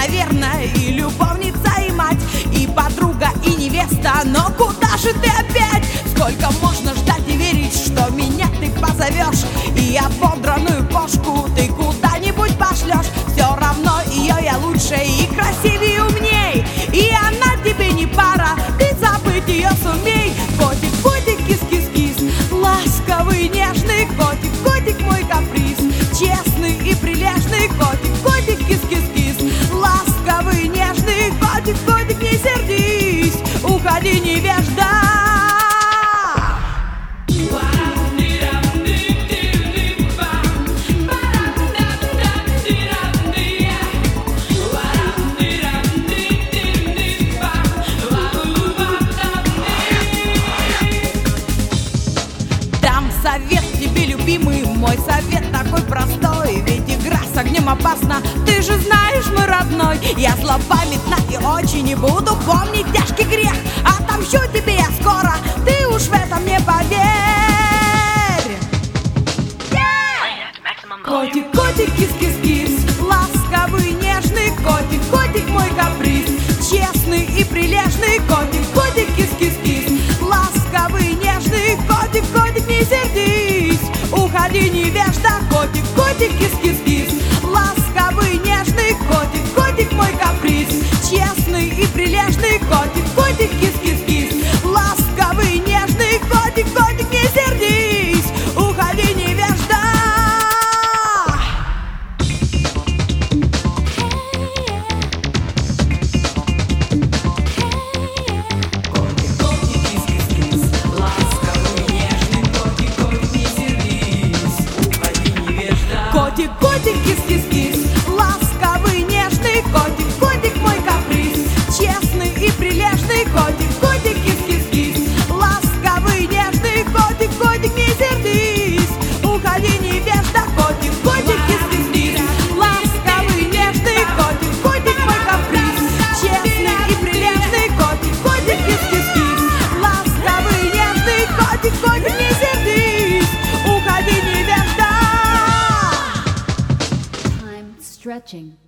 наверное, и любовница, и мать, и подруга, и невеста. Но куда же ты опять? Сколько можно ждать и верить, что меня ты позовешь, и ободранную кошку ты куда-нибудь пошлешь? Все равно ее я лучше и красивее, и умней, и она тебе не пара, ты забыть ее сумей. Котик, котик, кис-кис-кис, ласковый, нежный котик, котик мой каприз, честный и прилежный котик, котик, кис-кис-кис, ласковый, нежный котик, котик, не сердись, уходи, невежда. Совет тебе, любимый, мой совет такой простой. Ведь игра с огнем опасна, ты же знаешь, мой родной. Я злопамятна и очень не буду помнить тяжкий грех. Отомщу тебе я скоро, ты уж в этом не поверь. Котик, котик, кис-кис-кис, ласковый, нежный котик, котик мой каприз, честный и прилежный котик, котик, кис-кис-кис, ласковый, нежный котик, котик, не сердись, уходи, невежда. Котик, котик, кис-кис-кис, ласковый, нежный котик, котик мой каприз, честный и прилежный котик, котик, кис-кис-кис, ласковый, нежный котик, котик, не сердись, уходи, невежда. Котик, котик, кис-кис-кис, ласковый, нежный котик, котик мой каприз, честный и прилежный котик, котик, кис-кис-кис, ласковый, нежный котик, котик, не сердись, уходи, невежда. Котик, котик, кис-кис-кис, ласковый, нежный котик, котик мой каприз, честный и прилежный котик, котик, кис-кис-кис, ласковый, нежный котик, котик, не сердись, уходи, невежда. Stretching.